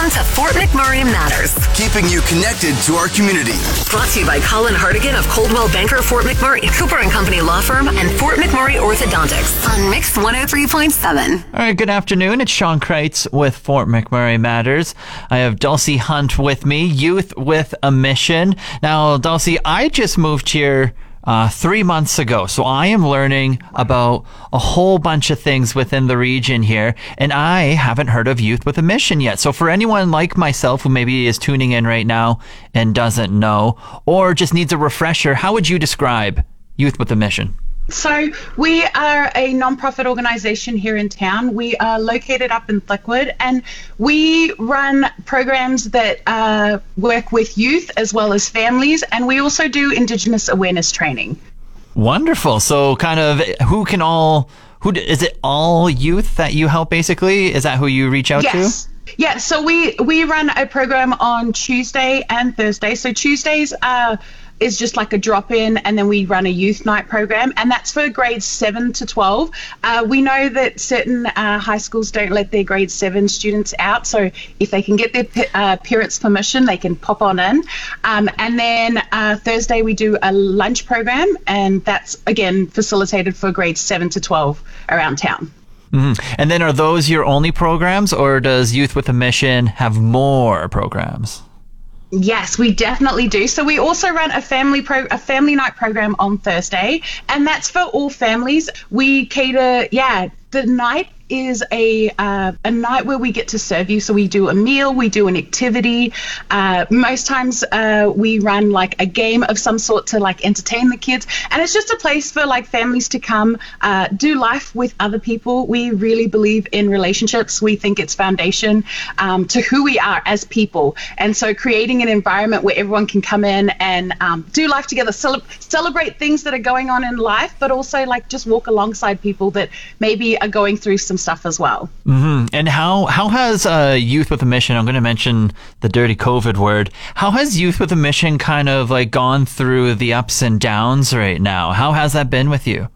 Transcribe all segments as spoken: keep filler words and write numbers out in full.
Welcome to Fort McMurray Matters. Keeping you connected to our community. Brought to you by Colin Hardigan of Coldwell Banker Fort McMurray, Cooper and Company Law Firm, and Fort McMurray Orthodontics on Mix one oh three point seven. All right, good afternoon. It's Sean Kreitz with Fort McMurray Matters. I have Dulcie Hunt with me, Youth with a Mission. Now, Dulcie, I just moved here Uh, three months ago. So I am learning about a whole bunch of things within the region here, and I haven't heard of Youth with a Mission yet. So for anyone like myself who maybe is tuning in right now and doesn't know, or just needs a refresher, how would you describe Youth with a Mission? So we are a non-profit organization here in town. We are located up in Thlickwood, and we run programs that uh, work with youth as well as families, and we also do Indigenous awareness training. Wonderful. So kind of who can all, who is it all youth that you help basically? Is that who you reach out yes. to? Yeah, so we, we run a program on Tuesday and Thursday. So Tuesdays are is just like a drop-in, and then we run a youth night program, and that's for grades seven to twelve. Uh, we know that certain uh, high schools don't let their grade seven students out, so if they can get their uh, parents' permission, they can pop on in. Um, and then uh, Thursday we do a lunch program, and that's, again, facilitated for grades seven to twelve around town. Mm-hmm. And then are those your only programs, or does Youth with a Mission have more programs? Yes, we definitely do. So we also run a family pro- a family night program on Thursday, and that's for all families. We cater, yeah, the night is a uh, a night where we get to serve you. So we do a meal, we do an activity. Uh, most times uh, we run like a game of some sort to like entertain the kids. And it's just a place for like families to come uh, do life with other people. We really believe in relationships. We think it's foundation um, to who we are as people. And so creating an environment where everyone can come in and um, do life together, cele- celebrate things that are going on in life, but also like just walk alongside people that maybe are going through some stuff as well. Mm-hmm. And how how has uh, Youth with a Mission, I'm going to mention the dirty COVID word, how has Youth with a Mission kind of like gone through the ups and downs right now? How has that been with you?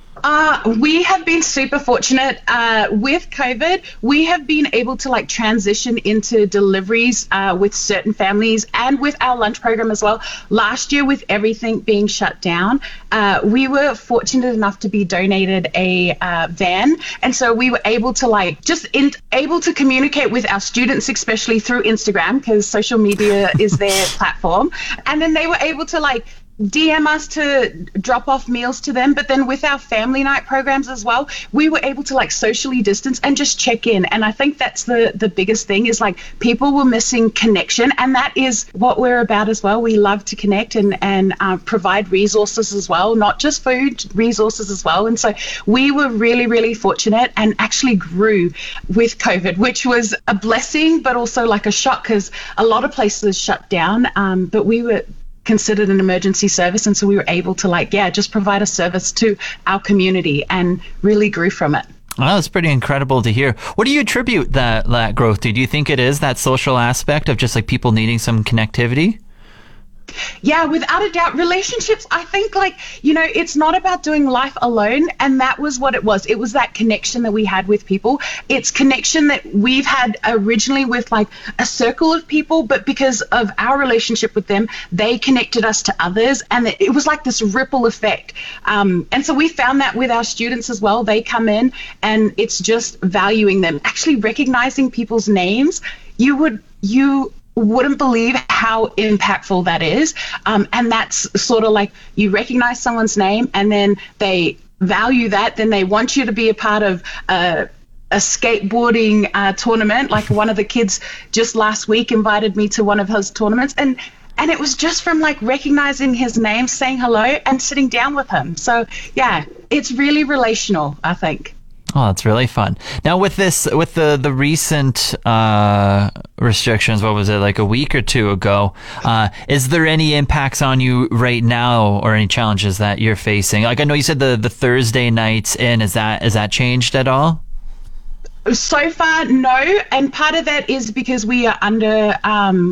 Uh, we have been super fortunate uh, with COVID. We have been able to like transition into deliveries uh, with certain families and with our lunch program as well. Last year, with everything being shut down, uh, we were fortunate enough to be donated a uh, van, and so we were able to like just in, able to communicate with our students, especially through Instagram, because social media is their platform, and then they were able to like D M us to drop off meals to them. But then with our family night programs as well, we were able to like socially distance and just check in. And I think that's the the biggest thing is like people were missing connection, and that is what we're about as well. We love to connect and and uh, provide resources as well, not just food, resources as well. And so we were really really fortunate and actually grew with COVID, which was a blessing but also like a shock because a lot of places shut down. Um, but we were considered an emergency service, and so we were able to like yeah just provide a service to our community and really grew from it. Well, that's pretty incredible to hear. What do you attribute that that growth to? Do you think it is that social aspect of just like people needing some connectivity? Yeah, without a doubt, relationships, I think like, you know, it's not about doing life alone. And that was what it was. It was that connection that we had with people. It's connection that we've had originally with like a circle of people, but because of our relationship with them, they connected us to others. And it was like this ripple effect. Um, and so we found that with our students as well. They come in and it's just valuing them, actually recognizing people's names. You would, you wouldn't believe how impactful that is. Um, and that's sort of like you recognize someone's name and then they value that, then they want you to be a part of uh, a skateboarding uh, tournament. Like one of the kids just last week invited me to one of his tournaments, and and it was just from like recognizing his name, saying hello and sitting down with him. So yeah, it's really relational, I think. Oh, that's really fun. Now, with this, with the the recent uh, restrictions, what was it, like a week or two ago? Uh, is there any impacts on you right now, or any challenges that you're facing? Like, I know you said the, the Thursday nights in. Is that is that changed at all? So far, no. And part of that is because we are under. Um,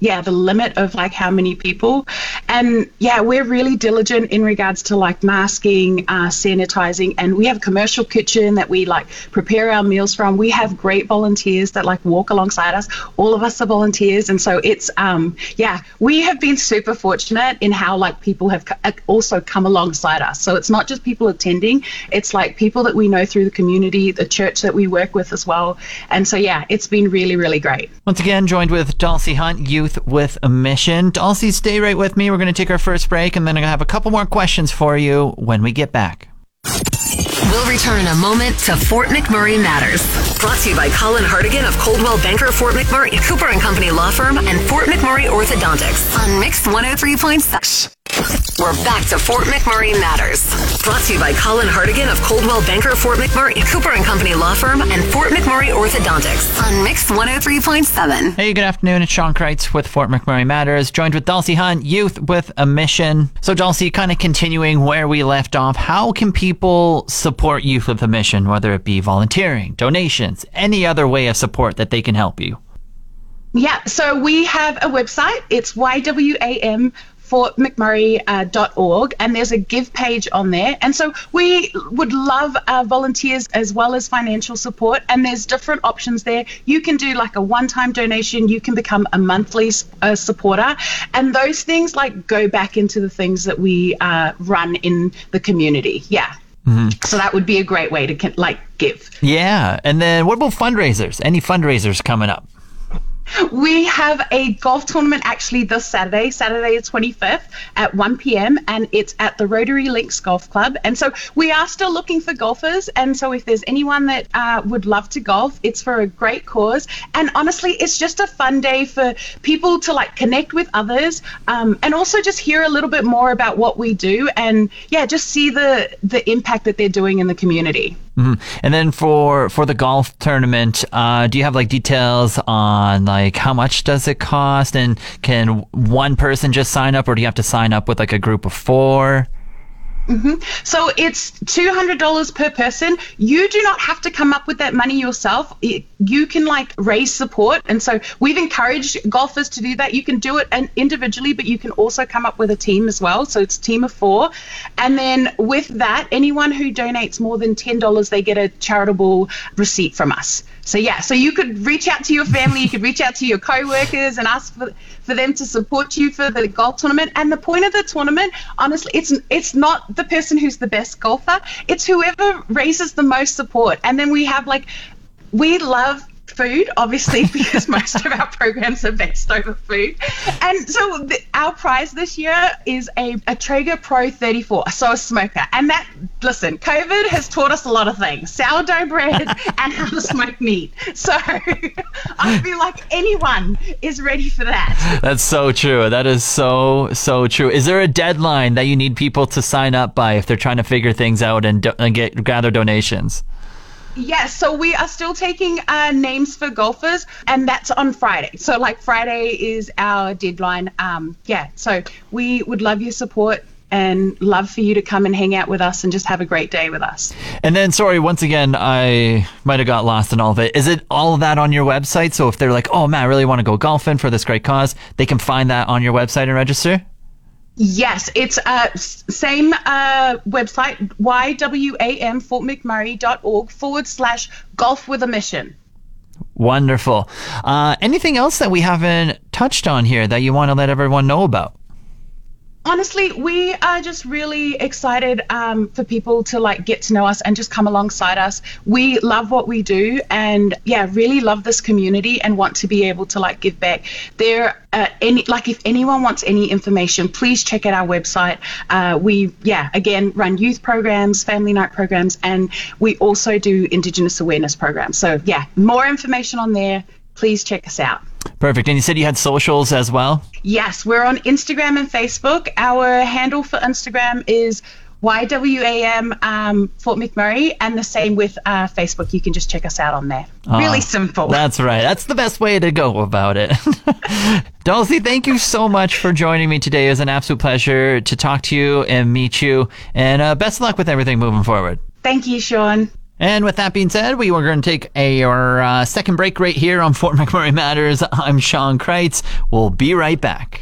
yeah, the limit of like how many people. And yeah, we're really diligent in regards to like masking, uh, sanitizing, and we have a commercial kitchen that we like prepare our meals from. We have great volunteers that like walk alongside us. All of us are volunteers. And so it's, um, yeah, we have been super fortunate in how like people have co- also come alongside us. So it's not just people attending, it's like people that we know through the community, the church that we work with as well. And so yeah, it's been really, really great. Once again, joined with Dulcie Hunt, Youth with a Mission. Dulcie, stay right with me. We're going to take our first break, and then I'm going to have a couple more questions for you when we get back. We'll return in a moment to Fort McMurray Matters. Brought to you by Colin Hartigan of Coldwell Banker Fort McMurray, Cooper and Company Law Firm, and Fort McMurray Orthodontics on Mix one oh three point six. We're back to Fort McMurray Matters. Brought to you by Colin Hartigan of Coldwell Banker Fort McMurray, Cooper and Company Law Firm, and Fort McMurray Orthodontics on Mix one oh three point seven. Hey, good afternoon. It's Sean Kreitz with Fort McMurray Matters, joined with Dulcie Hunt, Youth with a Mission. So, Dulcie, kind of continuing where we left off, how can people support Youth with a Mission, whether it be volunteering, donations, any other way of support that they can help you? Yeah, so we have a website. It's Y W A M fort mcmurray dot org, and there's a give page on there. And so we would love uh, volunteers as well as financial support, and there's different options there. You can do like a one-time donation, you can become a monthly uh, supporter, and those things like go back into the things that we uh, run in the community. Yeah. Mm-hmm. So that would be a great way to like give. Yeah. And then what about fundraisers? Any fundraisers coming up? We have a golf tournament actually this Saturday, Saturday the twenty-fifth at one p.m. and it's at the Rotary Links Golf Club. And so we are still looking for golfers. And so if there's anyone that uh, would love to golf, it's for a great cause. And honestly, it's just a fun day for people to like connect with others um, and also just hear a little bit more about what we do and yeah, just see the, the impact that they're doing in the community. Mm-hmm. And then for for the golf tournament, uh, do you have like details on like how much does it cost, and can one person just sign up, or do you have to sign up with like a group of four? Mm-hmm. So it's two hundred dollars per person. You do not have to come up with that money yourself. It, you can like raise support. And so we've encouraged golfers to do that. You can do it individually, but you can also come up with a team as well. So it's a team of four. And then with that, anyone who donates more than ten dollars, they get a charitable receipt from us. So yeah, so you could reach out to your family, you could reach out to your co-workers and ask for, for them to support you for the golf tournament. And the point of the tournament, honestly, it's it's not the person who's the best golfer, it's whoever raises the most support. And then we have like, we love food, obviously, because most of our programs are based over food. And so the, our prize this year is a, a Traeger Pro thirty-four, so a smoker. And that, listen, COVID has taught us a lot of things, sourdough bread and how to smoke meat. So I feel like anyone is ready for that. That's so true. That is so, so true. Is there a deadline that you need people to sign up by if they're trying to figure things out and, do, and get gather donations? Yes, so we are still taking uh, names for golfers, and that's on Friday. So, like, Friday is our deadline. Um, yeah, so we would love your support and love for you to come and hang out with us and just have a great day with us. And then, sorry, once again, I might have got lost in all of it. Is it all of that on your website? So if they're like, oh, man, I really want to go golfing for this great cause, they can find that on your website and register? Yes, it's uh same uh website, Y W A M fort mcmurray dot org forward slash golf with a mission. Wonderful. Uh, anything else that we haven't touched on here that you want to let everyone know about? Honestly, we are just really excited um, for people to like get to know us and just come alongside us. We love what we do, and yeah, really love this community and want to be able to like give back. There, uh, any like if anyone wants any information, please check out our website. Uh, we yeah again run youth programs, family night programs, and we also do Indigenous awareness programs. So yeah, more information on there. Please check us out. Perfect. And you said you had socials as well? Yes, we're on Instagram and Facebook. Our handle for Instagram is Y W A M um, Fort McMurray, and the same with uh, Facebook. You can just check us out on there. Uh, really simple. That's right. That's the best way to go about it. Dulcie, thank you so much for joining me today. It was an absolute pleasure to talk to you and meet you. And uh, best of luck with everything moving forward. Thank you, Sean. And with that being said, we are going to take a, our uh, second break right here on Fort McMurray Matters. I'm Sean Kreitz. We'll be right back.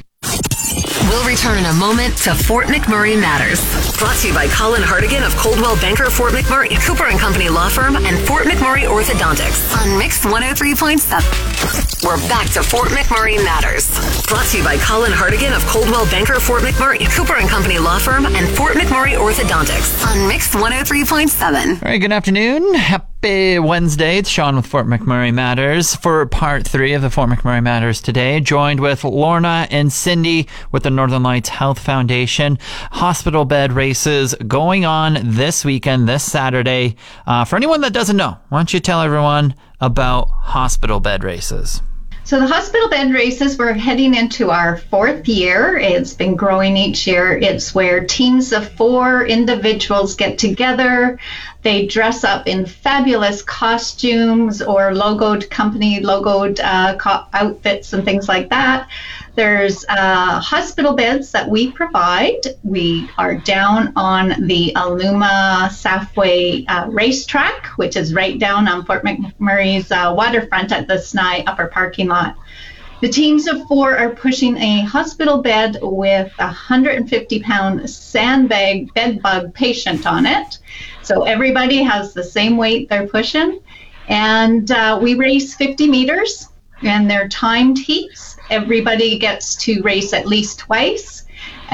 We'll return in a moment to Fort McMurray Matters. Brought to you by Colin Hartigan of Coldwell Banker Fort McMurray, Cooper and Company Law Firm, and Fort McMurray Orthodontics on Mix one oh three point seven. We're back to Fort McMurray Matters. Brought to you by Colin Hartigan of Coldwell Banker Fort McMurray, Cooper and Company Law Firm, and Fort McMurray Orthodontics on Mix one oh three point seven. All right, good afternoon. Happy Wednesday. It's Sean with Fort McMurray Matters for part three of the Fort McMurray Matters today, joined with Lorna and Cindy with the Northern Lights Health Foundation. Hospital bed races going on this weekend, this Saturday. Uh, for anyone that doesn't know, why don't you tell everyone about hospital bed races? So the hospital bed races, we're heading into our fourth year. It's been growing each year. It's where teams of four individuals get together. They dress up in fabulous costumes or logoed, company logoed uh, co- outfits and things like that. There's uh, hospital beds that we provide. We are down on the Aluma Safeway uh, racetrack, which is right down on Fort McMurray's uh, waterfront at the S N I upper parking lot. The teams of four are pushing a hospital bed with a one hundred fifty pound sandbag bed bug patient on it. So everybody has the same weight they're pushing. And uh, we race fifty meters, and they're timed heats. Everybody gets to race at least twice.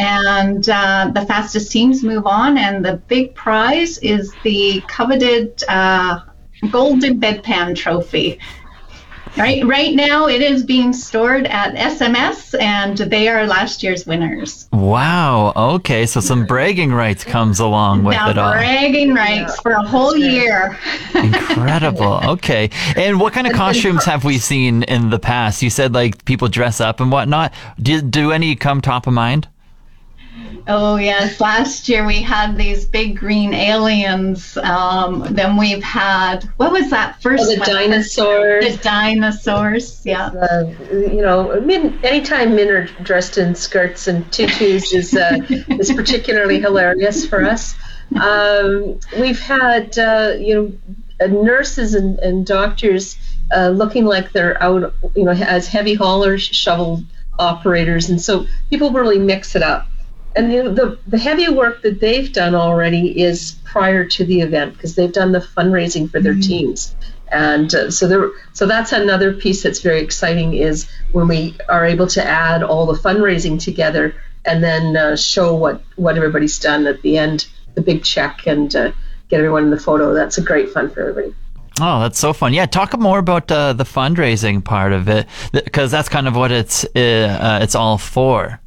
And uh, the fastest teams move on. And the big prize is the coveted uh, Golden Bedpan Trophy. Right, right now it is being stored at S M S, and they are last year's winners. Wow. Okay, so some bragging rights comes along with now, it all. Bragging rights yeah. for a whole year. Incredible. Okay. And what kind of costumes have we seen in the past? You said like people dress up and whatnot. Do, do any come top of mind? Oh, yes. Last year we had these big green aliens. Um, then we've had, what was that first oh, the one? dinosaurs. The dinosaurs, yeah. Uh, you know, men, anytime men are dressed in skirts and tutus is, uh, is particularly hilarious for us. Um, we've had, uh, you know, nurses and, and doctors uh, looking like they're out, you know, as heavy haulers, shovel operators. And so people really mix it up. And the, the the heavy work that they've done already is prior to the event because they've done the fundraising for their mm-hmm. teams, and uh, so there so that's another piece that's very exciting is when we are able to add all the fundraising together and then uh, show what what everybody's done at the end, the big check, and uh, get everyone in the photo. That's a great fun for everybody. Oh, that's so fun. Yeah, talk more about uh, the fundraising part of it because that's kind of what it's uh, uh, it's all for.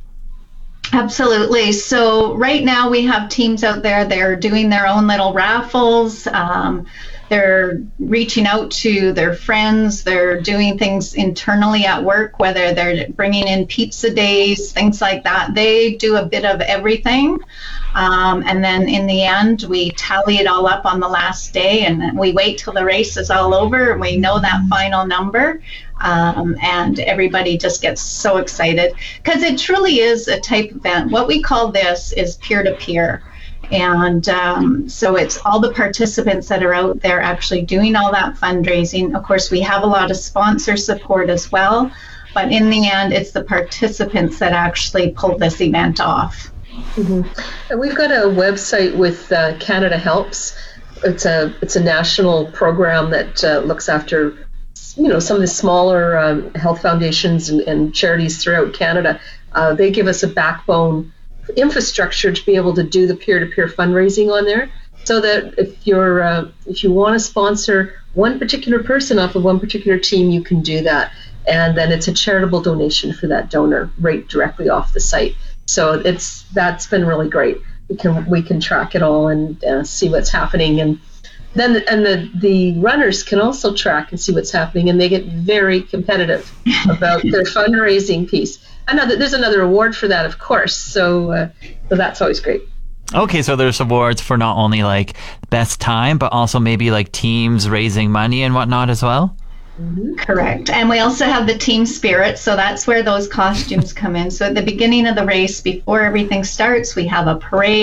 Absolutely. So right now we have teams out there, they're doing their own little raffles. Um, they're reaching out to their friends. They're doing things internally at work, whether they're bringing in pizza days, things like that. They do a bit of everything. Um, and then in the end, we tally it all up on the last day, and then we wait till the race is all over and we know that final number. Um, and everybody just gets so excited because it truly is a type event. What we call this is peer-to-peer. And um, so it's all the participants that are out there actually doing all that fundraising. Of course, we have a lot of sponsor support as well. But in the end, it's the participants that actually pull this event off. Mm-hmm. And we've got a website with uh, Canada Helps. It's a it's a national program that uh, looks after you know some of the smaller um, health foundations and, and charities throughout Canada. Uh, they give us a backbone infrastructure to be able to do the peer-to-peer fundraising on there, so that if you're uh, if you want to sponsor one particular person off of one particular team, you can do that, and then it's a charitable donation for that donor right directly off the site. So it's that's been really great. We can we can track it all and uh, see what's happening, and then and the the runners can also track and see what's happening, and they get very competitive about their fundraising piece. Another there's another award for that, of course. So uh, so that's always great. Okay, so there's awards for not only like best time, but also maybe like teams raising money and whatnot as well. Mm-hmm. Correct. And we also have the team spirit, so that's where those costumes come in. So at the beginning of the race, before everything starts, we have a parade.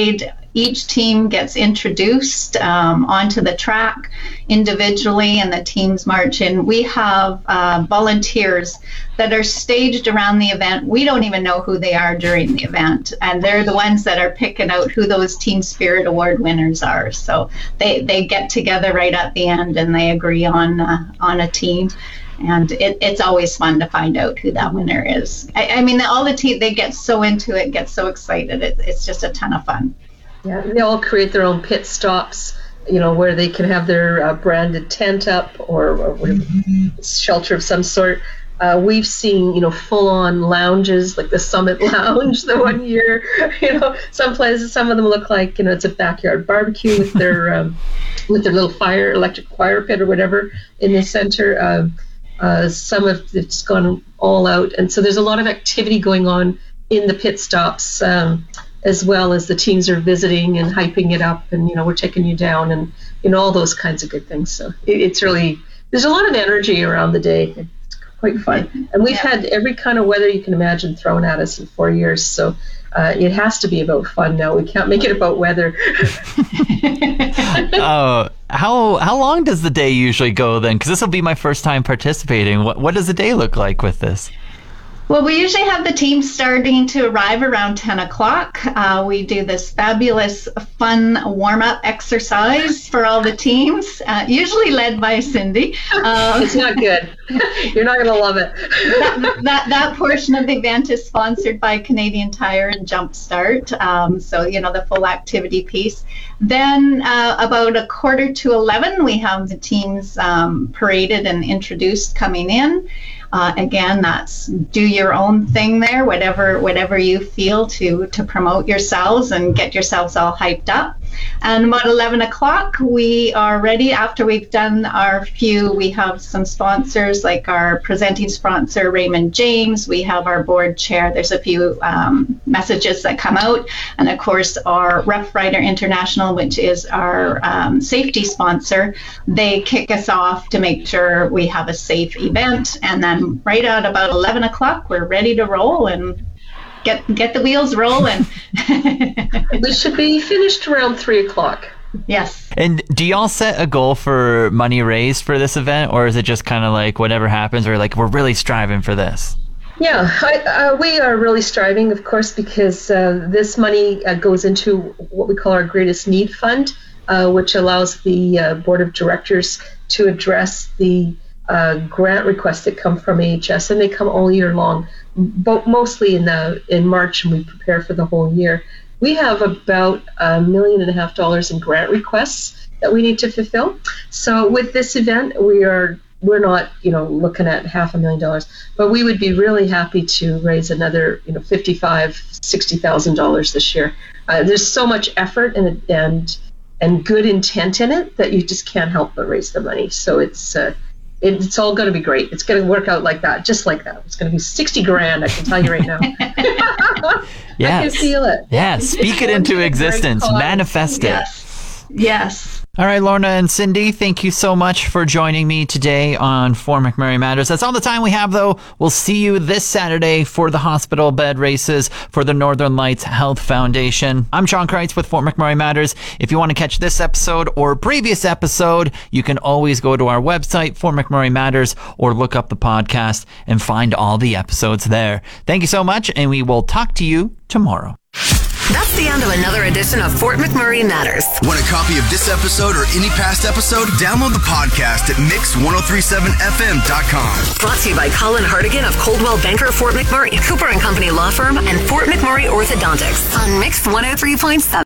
Each team gets introduced um, onto the track individually, and the teams march in. We have uh, volunteers that are staged around the event. We don't even know who they are during the event, and they're the ones that are picking out who those Team Spirit Award winners are. So they, they get together right at the end and they agree on uh, on a team. And it, it's always fun to find out who that winner is. I, I mean, all the team, they get so into it, get so excited. It, it's just a ton of fun. Yeah, they all create their own pit stops, you know, where they can have their uh, branded tent up or, or mm-hmm. shelter of some sort. Uh, we've seen, you know, full-on lounges, like the Summit Lounge the one year. You know, some places, some of them look like, you know, it's a backyard barbecue with their um, with their little fire, electric fire pit or whatever in the center. Uh, uh, some of it's gone all out, and so there's a lot of activity going on in the pit stops, um, as well as the teams are visiting and hyping it up, and you know, we're taking you down, and you know, all those kinds of good things. So it, it's really, there's a lot of energy around the day. Quite fun. And we've yeah. had every kind of weather you can imagine thrown at us in four years. So uh, it has to be about fun now. We can't make it about weather. Oh, how how long does the day usually go then? Because this will be my first time participating. What what does the day look like with this? Well, we usually have the team starting to arrive around ten o'clock. Uh, we do this fabulous, fun warm-up exercise for all the teams, uh, usually led by Cindy. Um, it's not good. You're not going to love it. that, that that portion of the event is sponsored by Canadian Tire and Jumpstart, um, so, you know, the full activity piece. Then uh, about a quarter to eleven, we have the teams um, paraded and introduced coming in. Uh, again, that's do your own thing there, whatever whatever you feel to to promote yourselves and get yourselves all hyped up. And about eleven o'clock, we are ready. After we've done our few, we have some sponsors, like our presenting sponsor, Raymond James. We have our board chair. There's a few um, messages that come out. And of course, our Rough Rider International, which is our um, safety sponsor, they kick us off to make sure we have a safe event. And then right at about eleven o'clock, we're ready to roll and get get the wheels rolling. We should be finished around three o'clock. Yes. And do y'all set a goal for money raised for this event, or is it just kind of like whatever happens, or like we're really striving for this? Yeah, I, uh, we are really striving, of course, because uh, this money uh, goes into what we call our Greatest Need Fund, uh, which allows the uh, Board of Directors to address the uh, grant requests that come from A H S, and they come all year long, but mostly in the in March, and we prepare for the whole year. We have about a million and a half dollars in grant requests that we need to fulfill. So with this event, we are we're not you know looking at half a million dollars, but we would be really happy to raise another you know fifty-five, sixty thousand dollars this year. Uh, there's so much effort and and and good intent in it that you just can't help but raise the money. So it's uh, it's all going to be great. It's going to work out like that, just like that. It's going to be sixty grand, I can tell you right now. Yes. I can feel it. Yeah, speak it into existence. Manifest it. Yes. Yes. All right, Lorna and Cindy, thank you so much for joining me today on Fort McMurray Matters. That's all the time we have, though. We'll see you this Saturday for the hospital bed races for the Northern Lights Health Foundation. I'm Sean Kreitz with Fort McMurray Matters. If you want to catch this episode or a previous episode, you can always go to our website, Fort McMurray Matters, or look up the podcast and find all the episodes there. Thank you so much, and we will talk to you tomorrow. That's the end of another edition of Fort McMurray Matters. Want a copy of this episode or any past episode? Download the podcast at mix ten thirty-seven f m dot com. Brought to you by Colin Hardigan of Coldwell Banker Fort McMurray, Cooper and Company Law Firm, and Fort McMurray Orthodontics on Mix one oh three point seven.